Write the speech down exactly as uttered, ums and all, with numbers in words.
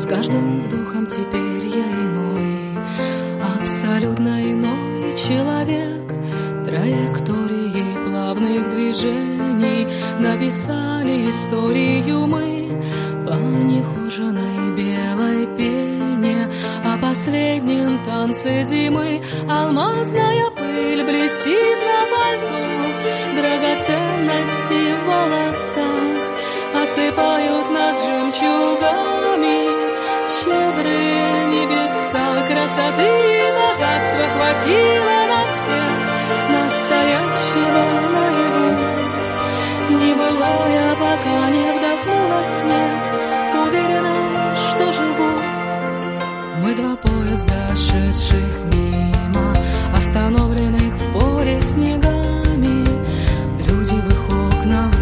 С каждым вдохом теперь я иной, абсолютно иной человек. Траекторией плавных движений написали историю мы по нехоженной белой пене о последнем танце зимы. Алмазная пыль блестит на пальто, драгоценности в волосах осыпают нас жемчугами. Щедрые небеса, красоты и богатства хватило на всех, настоящего наяву. Не была я, пока не вдохнула снег, уверена, что живу. Мы два поезда, шедших мимо, остановленных в поле снегами. Люди в их окнах